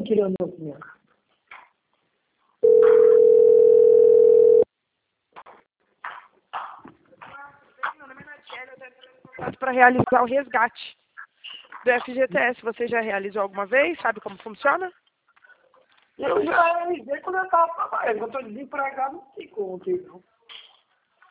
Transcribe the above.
queria novinha. Meu nome é Natiele, eu estou entrando em contato para realizar o resgate do FGTS. Você já realizou alguma vez? Sabe como funciona? Eu já realizei quando eu estava trabalhando. Eu estou desempregado, não tem como, não.